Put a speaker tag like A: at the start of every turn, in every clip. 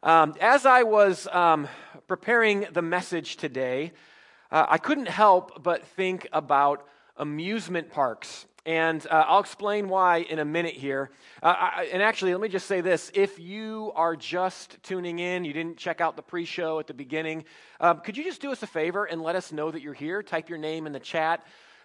A: As I was preparing the message today, I couldn't help but think about amusement parks. And I'll explain why in a minute here. And actually, let me just say this. If you are just tuning in, you didn't check out the pre-show at the beginning, could you just do us a favor and let us know that you're here? Type your name in the chat.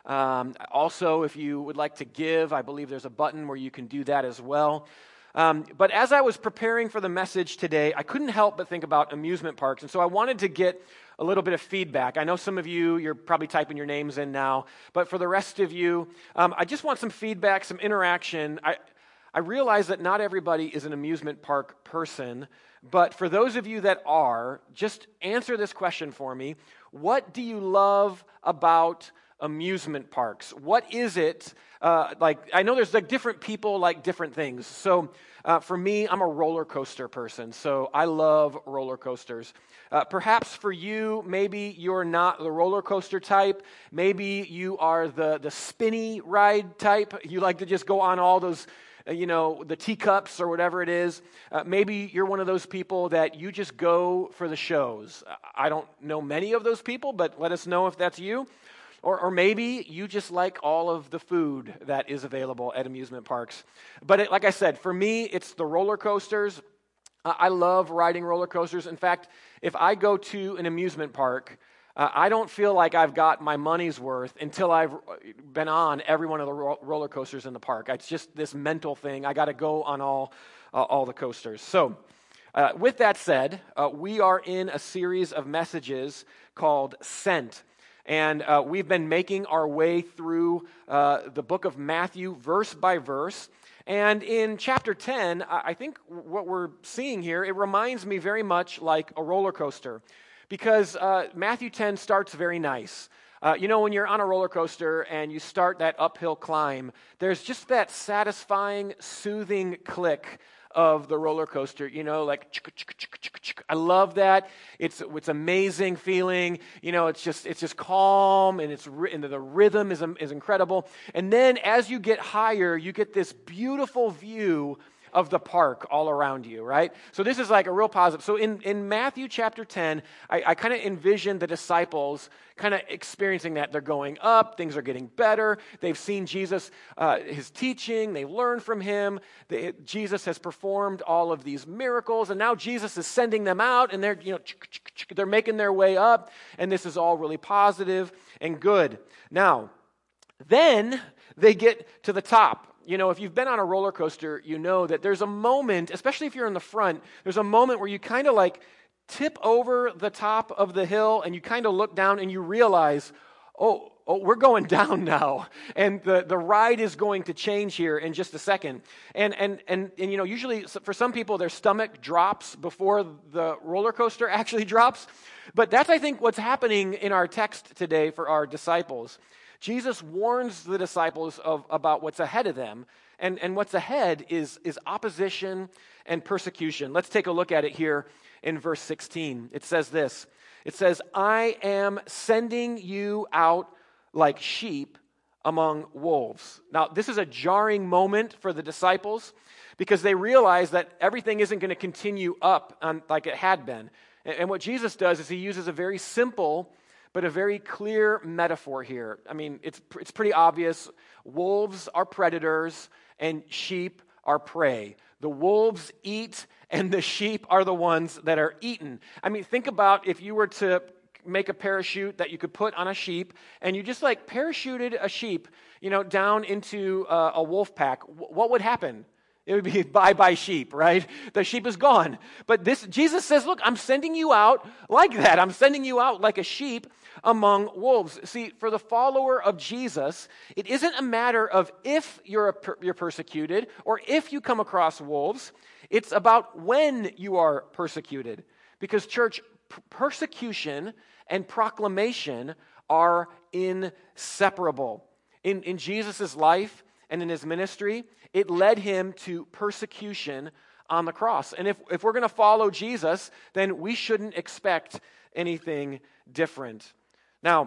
A: Also, if you would like to give, I believe there's a button where you can do that as well. But as I was preparing for the message today, I couldn't help but think about amusement parks. And so I wanted to get a little bit of feedback. I know some of you, you're probably typing your names in now. But for the rest of you, I just want some feedback, some interaction. I realize that not everybody is an amusement park person. But for those of you that are, just answer this question for me. What do you love about amusement parks? What is it I know there's different people like different things. So for me, I'm a roller coaster person. So I love roller coasters. Perhaps for you, maybe you're not the roller coaster type. Maybe you are the spinny ride type. You like to just go on all those the teacups or whatever it is. Maybe you're one of those people that you just go for the shows. I don't know many of those people, but let us know if that's you. Or maybe you just like all of the food that is available at amusement parks. But like I said, for me, it's the roller coasters. I love riding roller coasters. In fact, if I go to an amusement park, I don't feel like I've got my money's worth until I've been on every one of the roller coasters in the park. It's just this mental thing. I got to go on all the coasters. So with that said, we are in a series of messages called Sent. And we've been making our way through the book of Matthew, verse by verse. And in chapter 10, I think what we're seeing here, it reminds me very much like a roller coaster. Because Matthew 10 starts very nice. When you're on a roller coaster and you start that uphill climb, there's just that satisfying, soothing click of the roller coaster, I love that. It's amazing feeling. It's just calm, and and the rhythm is incredible. And then as you get higher, you get this beautiful view of the park all around you, right? So this is like a real positive. So in Matthew chapter 10, I kind of envision the disciples kind of experiencing that. They're going up, things are getting better. They've seen Jesus, his teaching, they learned from him. Jesus has performed all of these miracles, and now Jesus is sending them out, and they're making their way up, and this is all really positive and good. Now, then they get to the top. If you've been on a roller coaster, you know that there's a moment, especially if you're in the front, there's a moment where you kind of tip over the top of the hill and you kind of look down and you realize, oh, we're going down now. And the ride is going to change here in just a second. And usually for some people, their stomach drops before the roller coaster actually drops. But that's, I think, what's happening in our text today for our disciples. Jesus warns the disciples about what's ahead of them, and what's ahead is opposition and persecution. Let's take a look at it here in verse 16. It says this. It says, "I am sending you out like sheep among wolves." Now, this is a jarring moment for the disciples because they realize that everything isn't going to continue up like it had been. And what Jesus does is he uses a very simple but a very clear metaphor here. I mean, it's pretty obvious. Wolves are predators and sheep are prey. The wolves eat and the sheep are the ones that are eaten. I mean, think about if you were to make a parachute that you could put on a sheep and you just parachuted a sheep, down into a wolf pack. What would happen? It would be bye-bye sheep, right? The sheep is gone. But Jesus says, look, I'm sending you out like that. I'm sending you out like a sheep among wolves. See, for the follower of Jesus, it isn't a matter of if you're persecuted or if you come across wolves. It's about when you are persecuted. Because, church, persecution and proclamation are inseparable. In Jesus' life and in his ministry, it led him to persecution on the cross. And if we're going to follow Jesus, then we shouldn't expect anything different. Now,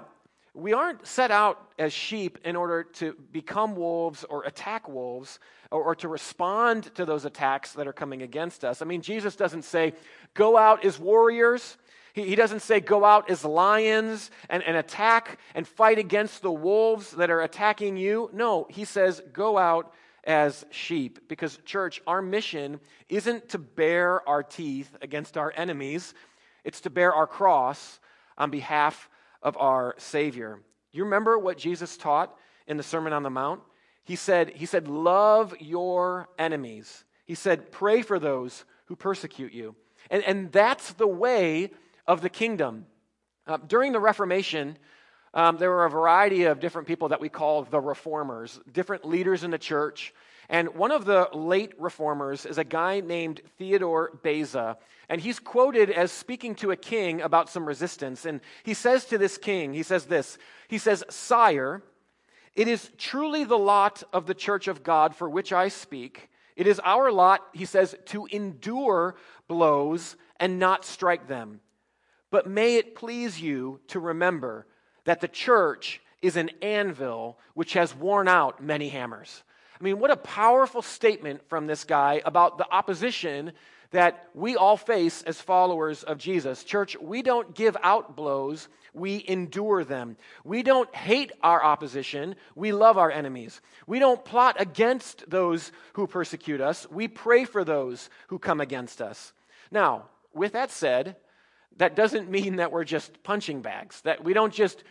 A: we aren't set out as sheep in order to become wolves or attack wolves or to respond to those attacks that are coming against us. I mean, Jesus doesn't say, go out as warriors. He doesn't say, go out as lions and attack and fight against the wolves that are attacking you. No, he says, go out as sheep. Because, church, our mission isn't to bare our teeth against our enemies. It's to bear our cross on behalf of our Savior. You remember what Jesus taught in the Sermon on the Mount? He said, love your enemies. He said, pray for those who persecute you. And that's the way of the kingdom. During the Reformation, there were a variety of different people that we call the reformers, different leaders in the church. And one of the late reformers is a guy named Theodore Beza. And he's quoted as speaking to a king about some resistance. And he says to this king, he says this, he says, Sire, it is truly the lot of the church of God for which I speak. It is our lot, he says, to endure blows and not strike them. But may it please you to remember that the church is an anvil which has worn out many hammers. I mean, what a powerful statement from this guy about the opposition that we all face as followers of Jesus. Church, we don't give out blows, we endure them. We don't hate our opposition, we love our enemies. We don't plot against those who persecute us, we pray for those who come against us. Now, with that said, that doesn't mean that we're just punching bags, that we don't just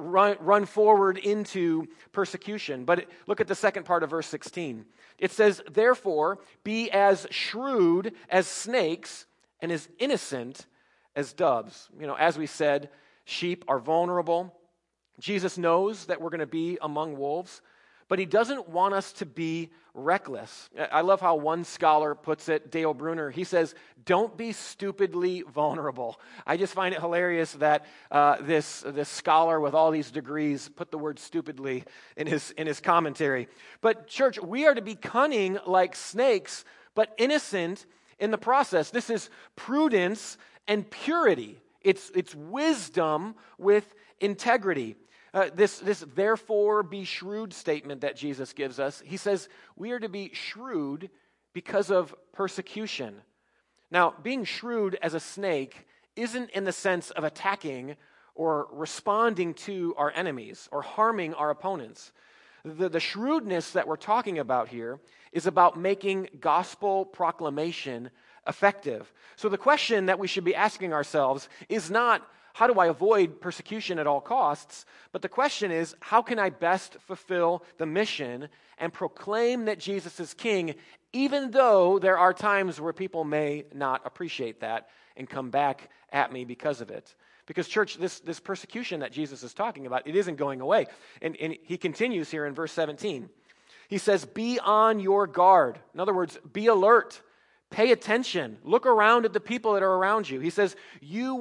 A: run forward into persecution. But look at the second part of verse 16. It says, therefore, be as shrewd as snakes and as innocent as doves. You know, as we said, sheep are vulnerable. Jesus knows that we're going to be among wolves, but he doesn't want us to be reckless. I love how one scholar puts it, Dale Bruner. He says, don't be stupidly vulnerable. I just find it hilarious that this scholar with all these degrees put the word stupidly in his commentary. But church, we are to be cunning like snakes, but innocent in the process. This is prudence and purity. It's wisdom with integrity. This therefore be shrewd statement that Jesus gives us, he says we are to be shrewd because of persecution. Now, being shrewd as a snake isn't in the sense of attacking or responding to our enemies or harming our opponents. The shrewdness that we're talking about here is about making gospel proclamation effective. So the question that we should be asking ourselves is not, how do I avoid persecution at all costs? But the question is, how can I best fulfill the mission and proclaim that Jesus is King, even though there are times where people may not appreciate that and come back at me because of it? Because, church, this persecution that Jesus is talking about, it isn't going away. And he continues here in verse 17. He says, be on your guard. In other words, be alert. Pay attention. Look around at the people that are around you. He says, you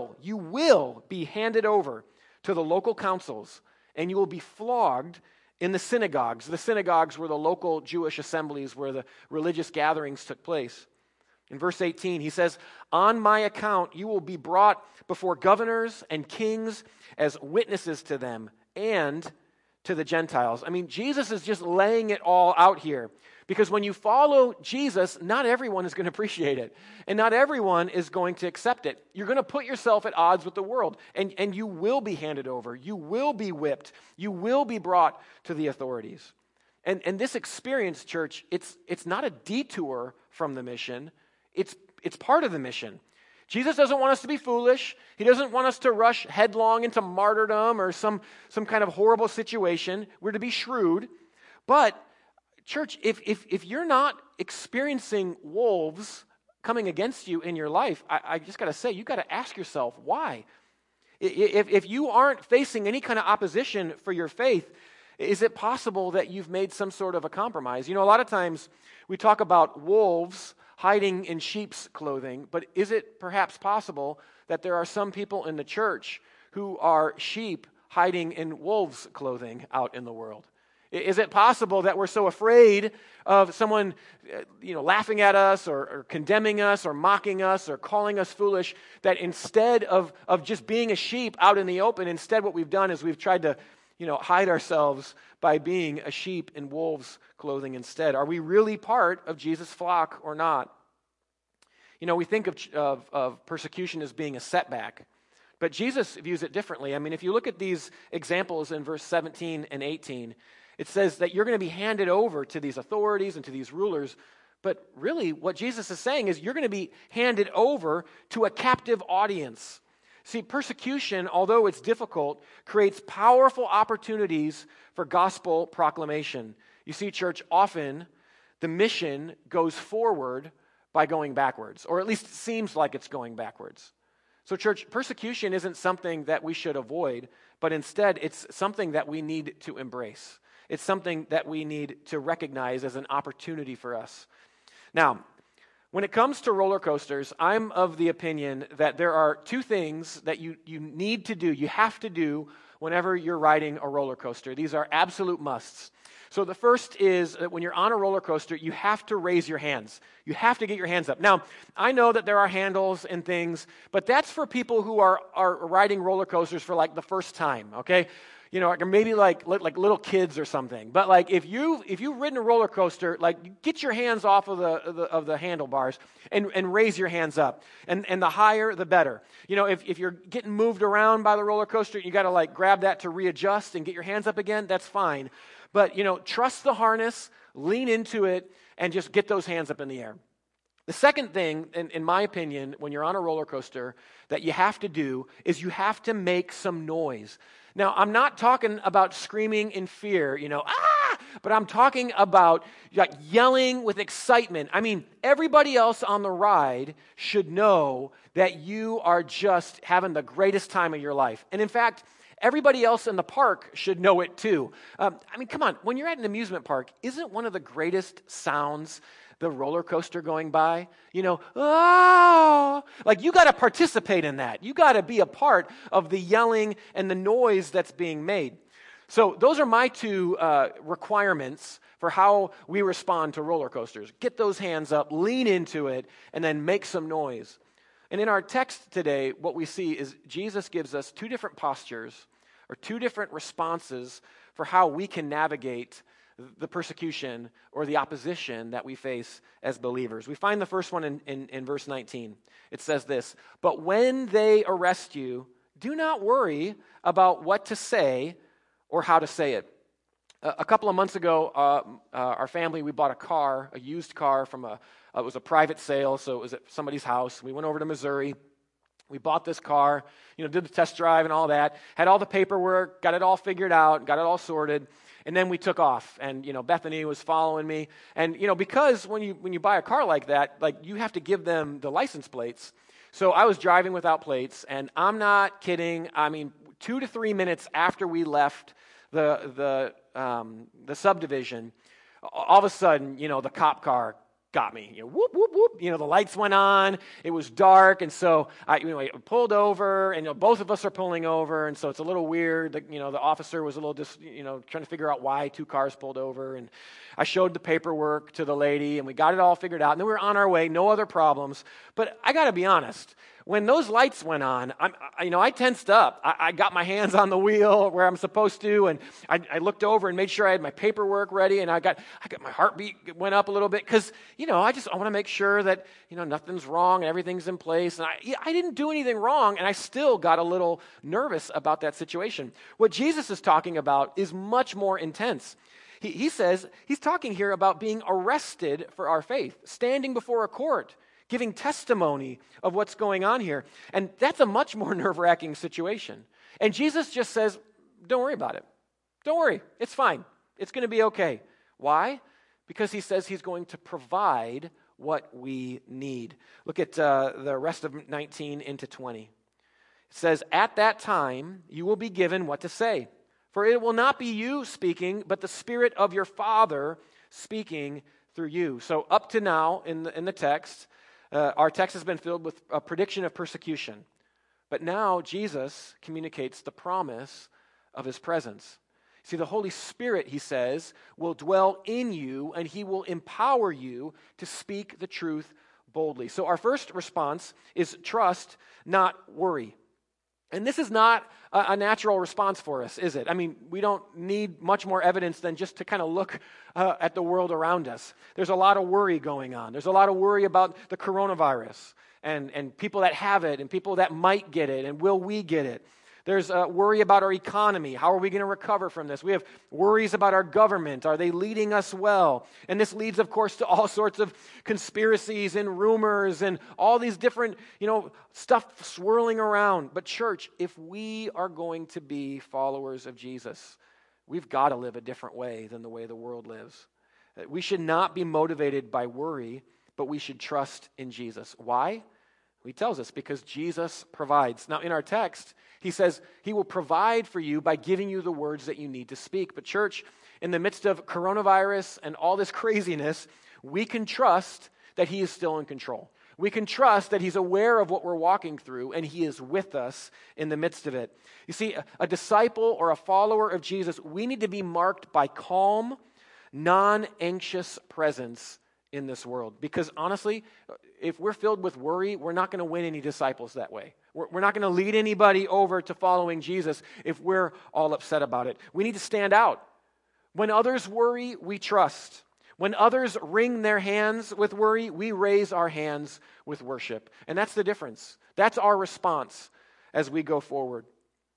A: will be handed over to the local councils, and you will be flogged in the synagogues. The synagogues were the local Jewish assemblies where the religious gatherings took place. In verse 18, he says, on my account, you will be brought before governors and kings as witnesses to them and to the Gentiles. I mean, Jesus is just laying it all out here. Because when you follow Jesus, not everyone is going to appreciate it. And not everyone is going to accept it. You're going to put yourself at odds with the world. And you will be handed over. You will be whipped. You will be brought to the authorities. And this experience, church, it's not a detour from the mission. It's part of the mission. Jesus doesn't want us to be foolish. He doesn't want us to rush headlong into martyrdom or some kind of horrible situation. We're to be shrewd. But church, if you're not experiencing wolves coming against you in your life, I just got to say, you got to ask yourself, why? If you aren't facing any kind of opposition for your faith, is it possible that you've made some sort of a compromise? You know, a lot of times we talk about wolves hiding in sheep's clothing, but is it perhaps possible that there are some people in the church who are sheep hiding in wolves' clothing out in the world? Is it possible that we're so afraid of someone laughing at us or condemning us or mocking us or calling us foolish that instead of just being a sheep out in the open, instead what we've done is we've tried to hide ourselves by being a sheep in wolves' clothing instead? Are we really part of Jesus' flock or not? We think of persecution as being a setback, but Jesus views it differently. I mean, if you look at these examples in verse 17 and 18, it says that you're going to be handed over to these authorities and to these rulers, but really what Jesus is saying is you're going to be handed over to a captive audience. See, persecution, although it's difficult, creates powerful opportunities for gospel proclamation. You see, church, often the mission goes forward by going backwards, or at least it seems like it's going backwards. So, church, persecution isn't something that we should avoid, but instead it's something that we need to embrace. It's something that we need to recognize as an opportunity for us. Now, when it comes to roller coasters, I'm of the opinion that there are two things that you need to do, you have to do whenever you're riding a roller coaster. These are absolute musts. So the first is that when you're on a roller coaster, you have to raise your hands. You have to get your hands up. Now, I know that there are handles and things, but that's for people who are riding roller coasters for like the first time, okay? Maybe like little kids or something. But like if you've ridden a roller coaster, like get your hands off of the handlebars and raise your hands up. And the higher, the better. If you're getting moved around by the roller coaster, you got to like grab that to readjust and get your hands up again. That's fine. But trust the harness, lean into it, and just get those hands up in the air. The second thing, in my opinion, when you're on a roller coaster that you have to do is you have to make some noise. Now, I'm not talking about screaming in fear, but I'm talking about like yelling with excitement. I mean, everybody else on the ride should know that you are just having the greatest time of your life. And in fact, everybody else in the park should know it too. Come on, when you're at an amusement park, isn't one of the greatest sounds the roller coaster going by? Like you got to participate in that. You got to be a part of the yelling and the noise that's being made. So those are my two requirements for how we respond to roller coasters. Get those hands up, lean into it, and then make some noise. And in our text today, what we see is Jesus gives us two different postures or two different responses for how we can navigate the persecution or the opposition that we face as believers. We find the first one in verse 19. It says this, "But when they arrest you, do not worry about what to say or how to say it." A couple of months ago, our family, we bought a used car from it was a private sale, so it was at somebody's house. We went over to Missouri. We bought this car, did the test drive and all that, had all the paperwork, got it all figured out, got it all sorted. And then we took off, and Bethany was following me, and because when you buy a car like that, like you have to give them the license plates. So I was driving without plates, and I'm not kidding. 2 to 3 minutes after we left the subdivision, all of a sudden, the cop car got me. Whoop, whoop, whoop. The lights went on. It was dark. And so I pulled over, and both of us are pulling over. And so it's a little weird. The officer was a little trying to figure out why two cars pulled over. And I showed the paperwork to the lady, and we got it all figured out. And then we were on our way, no other problems. But I got to be honest. When those lights went on, I tensed up. I got my hands on the wheel where I'm supposed to, and I looked over and made sure I had my paperwork ready, and I got my heartbeat went up a little bit because I want to make sure that nothing's wrong and everything's in place. And I didn't do anything wrong, and I still got a little nervous about that situation. What Jesus is talking about is much more intense. He says he's talking here about being arrested for our faith, standing before a court, giving testimony of what's going on here. And that's a much more nerve-wracking situation. And Jesus just says, don't worry about it. Don't worry. It's fine. It's going to be okay. Why? Because he says he's going to provide what we need. Look at the rest of 19 into 20. It says, "At that time you will be given what to say. For it will not be you speaking, but the Spirit of your Father speaking through you." So up to now in the text, our text has been filled with a prediction of persecution. But now Jesus communicates the promise of his presence. See, the Holy Spirit, he says, will dwell in you, and he will empower you to speak the truth boldly. So our first response is trust, not worry. And this is not a natural response for us, is it? I mean, we don't need much more evidence than just to kind of look at the world around us. There's a lot of worry going on. There's a lot of worry about the coronavirus and people that have it and people that might get it, and will we get it? There's worry about our economy. How are we going to recover from this? We have worries about our government. Are they leading us well? And this leads, of course, to all sorts of conspiracies and rumors and all these different, stuff swirling around. But church, if we are going to be followers of Jesus, we've got to live a different way than the way the world lives. We should not be motivated by worry, but we should trust in Jesus. Why? He tells us because Jesus provides. Now, in our text, he says he will provide for you by giving you the words that you need to speak. But church, in the midst of coronavirus and all this craziness, we can trust that he is still in control. We can trust that he's aware of what we're walking through and he is with us in the midst of it. You see, a disciple or a follower of Jesus, we need to be marked by calm, non-anxious presence in this world. Because honestly, if we're filled with worry, we're not going to win any disciples that way. We're not going to lead anybody over to following Jesus if we're all upset about it. We need to stand out. When others worry, we trust. When others wring their hands with worry, we raise our hands with worship. And that's the difference. That's our response as we go forward.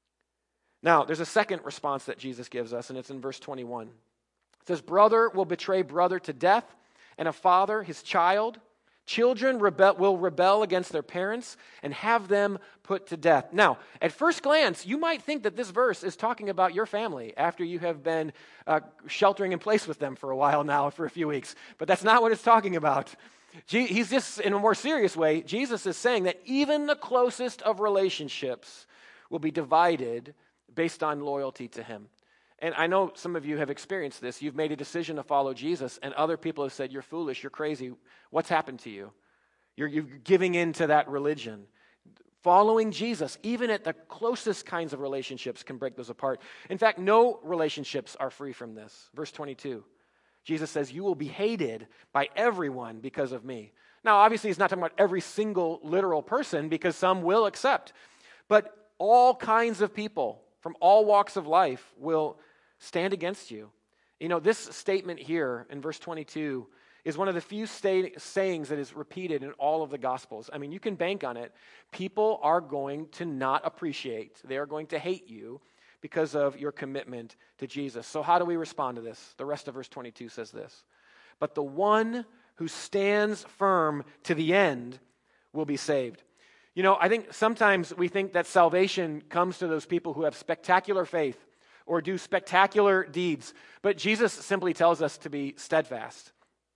A: Now, there's a second response that Jesus gives us, and it's in verse 21. It says, brother will betray brother to death, and a father his child. Children will rebel against their parents and have them put to death. Now, at first glance, you might think that this verse is talking about your family after you have been sheltering in place with them for a while now, for a few weeks. But that's not what it's talking about. He's just, in a more serious way, Jesus is saying that even the closest of relationships will be divided based on loyalty to him. And I know some of you have experienced this. You've made a decision to follow Jesus, and other people have said, you're foolish, you're crazy. What's happened to you? You're giving in to that religion. Following Jesus, even at the closest kinds of relationships, can break those apart. In fact, no relationships are free from this. Verse 22, Jesus says, you will be hated by everyone because of me. Now, obviously, he's not talking about every single literal person, because some will accept. But all kinds of people from all walks of life will stand against you. This statement here in verse 22 is one of the few sayings that is repeated in all of the Gospels. I mean, you can bank on it. People are going to not appreciate. They are going to hate you because of your commitment to Jesus. So how do we respond to this? The rest of verse 22 says this. But the one who stands firm to the end will be saved. I think sometimes we think that salvation comes to those people who have spectacular faith or do spectacular deeds. But Jesus simply tells us to be steadfast.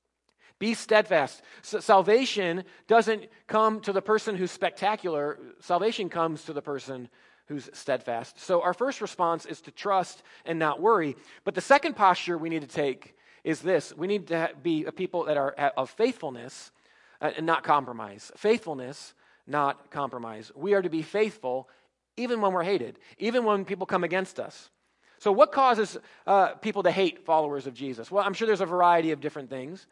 A: Be steadfast. So salvation doesn't come to the person who's spectacular. Salvation comes to the person who's steadfast. So our first response is to trust and not worry. But the second posture we need to take is this. We need to be a people that are of faithfulness and not compromise. Faithfulness, not compromise. We are to be faithful even when we're hated, even when people come against us. So what causes people to hate followers of Jesus? Well, I'm sure there's a variety of different things.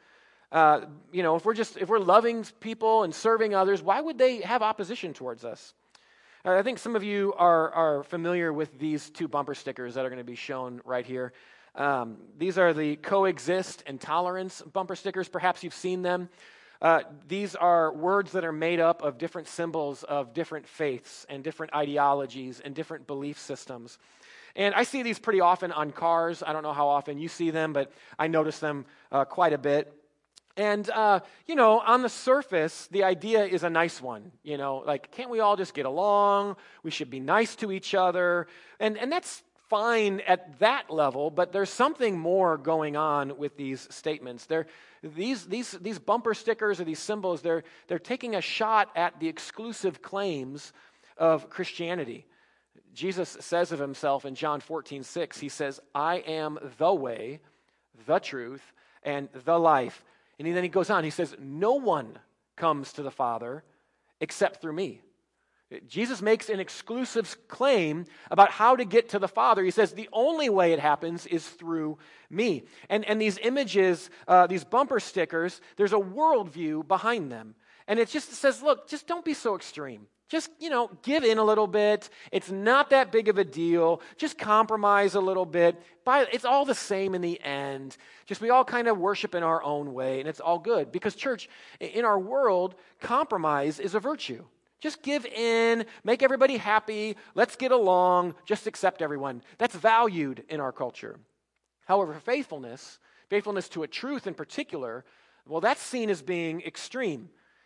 A: If we're loving people and serving others, why would they have opposition towards us? I think some of you are familiar with these two bumper stickers that are going to be shown right here. These are the coexist and tolerance bumper stickers. Perhaps you've seen them. These are words that are made up of different symbols of different faiths and different ideologies and different belief systems. And I see these pretty often on cars. I don't know how often you see them, but I notice them quite a bit. And, on the surface, the idea is a nice one. Can't we all just get along? We should be nice to each other. And that's fine at that level, but there's something more going on with these statements. These bumper stickers or these symbols, they're taking a shot at the exclusive claims of Christianity. Jesus says of himself in John 14:6, he says, I am the way, the truth, and the life. And then he goes on, he says, no one comes to the Father except through me. Jesus makes an exclusive claim about how to get to the Father. He says the only way it happens is through me. And these images, these bumper stickers, there's a worldview behind them. And it just says, look, just don't be so extreme. Just, give in a little bit. It's not that big of a deal. Just compromise a little bit. It's all the same in the end. Just we all kind of worship in our own way, and it's all good. Because, church, in our world, compromise is a virtue. Just give in, make everybody happy, let's get along, just accept everyone. That's valued in our culture. However, faithfulness to a truth in particular, well, that's seen as being extreme.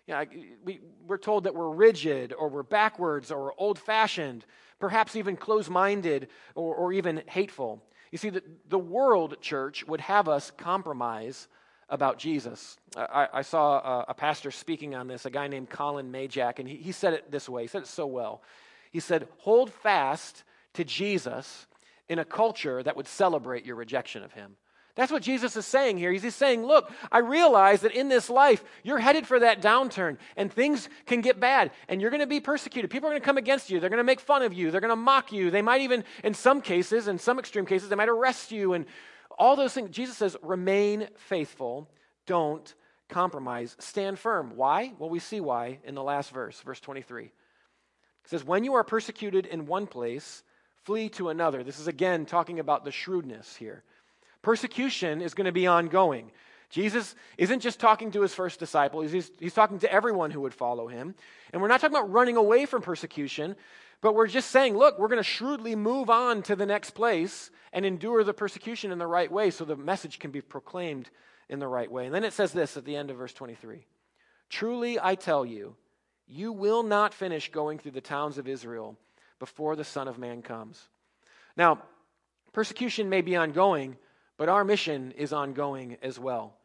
A: We're told that we're rigid, or we're backwards, or we're old-fashioned, perhaps even close-minded, or even hateful. You see, the world, church, would have us compromise about Jesus. I saw a pastor speaking on this, a guy named Colin Majak, and he said it this way. He said it so well. He said, hold fast to Jesus in a culture that would celebrate your rejection of him. That's what Jesus is saying here. He's saying, look, I realize that in this life, you're headed for that downturn, and things can get bad, and you're going to be persecuted. People are going to come against you. They're going to make fun of you. They're going to mock you. They might even, in some cases, in some extreme cases, they might arrest you, and all those things. Jesus says, remain faithful. Don't compromise. Stand firm. Why? Well, we see why in the last verse, verse 23. It says, when you are persecuted in one place, flee to another. This is again talking about the shrewdness here. Persecution is going to be ongoing. Jesus isn't just talking to his first disciple. He's talking to everyone who would follow him. And we're not talking about running away from persecution, but we're just saying, look, we're going to shrewdly move on to the next place and endure the persecution in the right way so the message can be proclaimed in the right way. And then it says this at the end of verse 23. Truly I tell you, you will not finish going through the towns of Israel before the Son of Man comes. Now, persecution may be ongoing, but our mission is ongoing as well.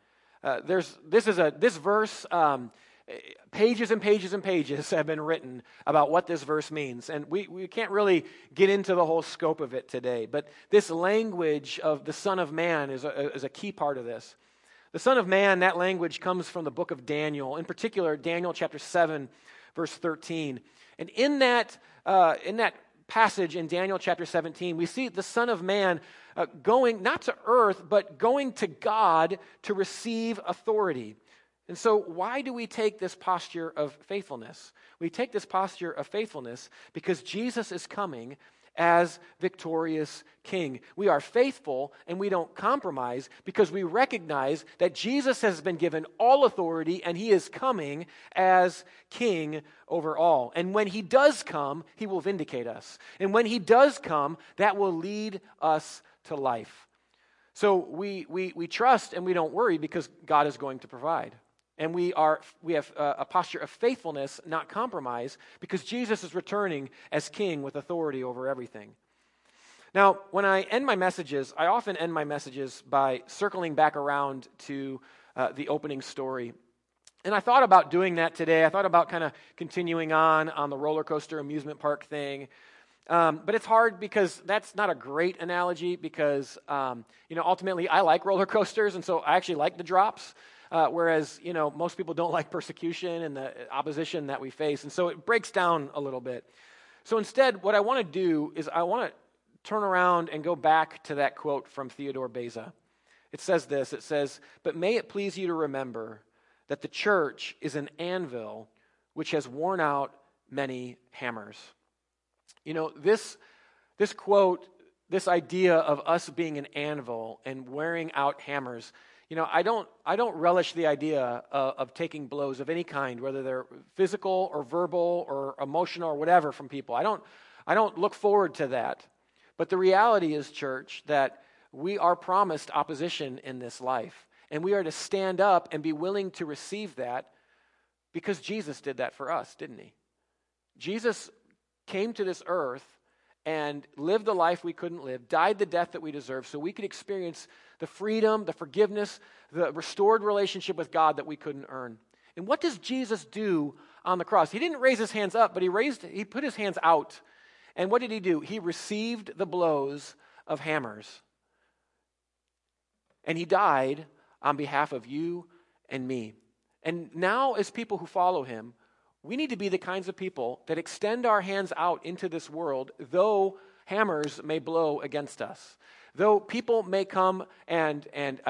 A: This verse, pages and pages and pages have been written about what this verse means, and we can't really get into the whole scope of it today, but this language of the Son of Man is a key part of this. The Son of Man, that language comes from the book of Daniel, in particular Daniel chapter 7, verse 13. And in that passage in Daniel chapter 17, we see the Son of Man going not to earth, but going to God to receive authority. And so why do we take this posture of faithfulness? We take this posture of faithfulness because Jesus is coming as victorious king. We are faithful and we don't compromise because we recognize that Jesus has been given all authority and he is coming as king over all. And when he does come, he will vindicate us. And when he does come, that will lead us to life. So we trust and we don't worry because God is going to provide. And we have a posture of faithfulness, not compromise, because Jesus is returning as king with authority over everything. Now, when I end my messages, I often end my messages by circling back around to the opening story. And I thought about doing that today. I thought about kind of continuing on the roller coaster amusement park thing. But it's hard because that's not a great analogy because, ultimately I like roller coasters, and so I actually like the drops. Whereas, most people don't like persecution and the opposition that we face. And so it breaks down a little bit. So instead, what I want to do is I want to turn around and go back to that quote from Theodore Beza. It says this, it says, "But may it please you to remember that the church is an anvil which has worn out many hammers." This quote, this idea of us being an anvil and wearing out hammers, I don't relish the idea of taking blows of any kind, whether they're physical or verbal or emotional or whatever from people. I don't look forward to that. But the reality is, church, that we are promised opposition in this life. And we are to stand up and be willing to receive that because Jesus did that for us, didn't he? Jesus came to this earth and lived the life we couldn't live, died the death that we deserve, so we could experience the freedom, the forgiveness, the restored relationship with God that we couldn't earn. And what does Jesus do on the cross? He didn't raise his hands up, but he put his hands out. And what did he do? He received the blows of hammers. And he died on behalf of you and me. And now, as people who follow him, We need to be the kinds of people that extend our hands out into this world, though hammers may blow against us. Though people may come and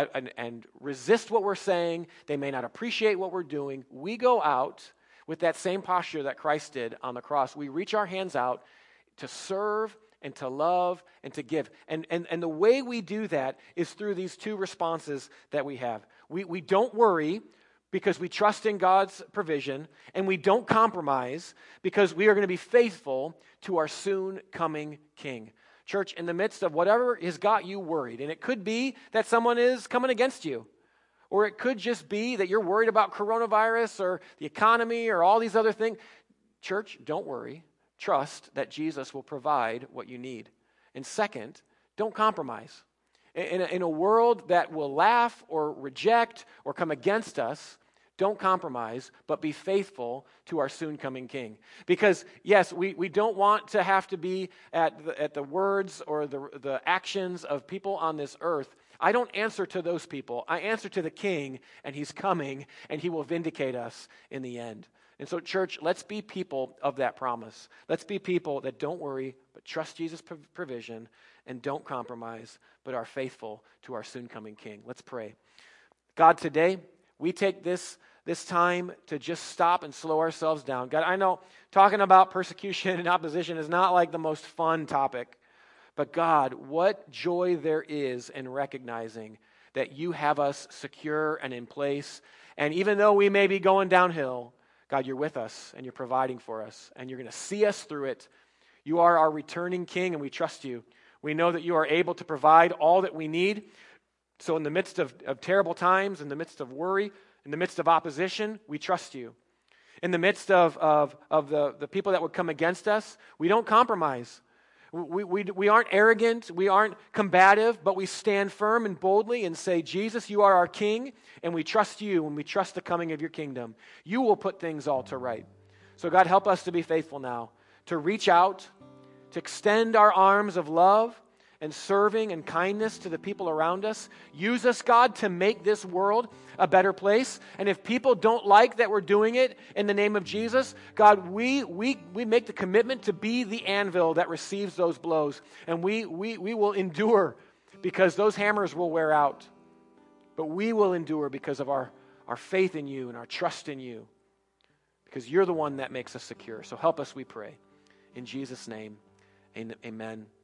A: resist what we're saying, they may not appreciate what we're doing, we go out with that same posture that Christ did on the cross. We reach our hands out to serve and to love and to give. And the way we do that is through these two responses that we have. We don't worry because we trust in God's provision, and we don't compromise because we are going to be faithful to our soon coming King. Church, in the midst of whatever has got you worried, and it could be that someone is coming against you, or it could just be that you're worried about coronavirus or the economy or all these other things. Church, don't worry. Trust that Jesus will provide what you need. And second, don't compromise. In a world that will laugh or reject or come against us, don't compromise, but be faithful to our soon-coming King. Because, yes, we don't want to have to be at the words or the actions of people on this earth. I don't answer to those people. I answer to the King, and He's coming, and He will vindicate us in the end. And so, church, let's be people of that promise. Let's be people that don't worry, but trust Jesus' provision, and don't compromise, but are faithful to our soon-coming King. Let's pray. God, today, we take this time to just stop and slow ourselves down. God, I know talking about persecution and opposition is not like the most fun topic, but God, what joy there is in recognizing that you have us secure and in place. And even though we may be going downhill, God, you're with us and you're providing for us and you're going to see us through it. You are our returning King and we trust you. We know that you are able to provide all that we need. So in the midst of terrible times, in the midst of worry, in the midst of opposition, we trust you. In the midst of the people that would come against us, we don't compromise. We aren't arrogant, we aren't combative, but we stand firm and boldly and say, Jesus, you are our King, and we trust you and we trust the coming of your kingdom. You will put things all to right. So God, help us to be faithful now, to reach out, to extend our arms of love and serving and kindness to the people around us. Use us, God, to make this world a better place. And if people don't like that we're doing it in the name of Jesus, God, we make the commitment to be the anvil that receives those blows. And we will endure because those hammers will wear out. But we will endure because of our faith in you and our trust in you. Because you're the one that makes us secure. So help us, we pray. In Jesus' name, amen.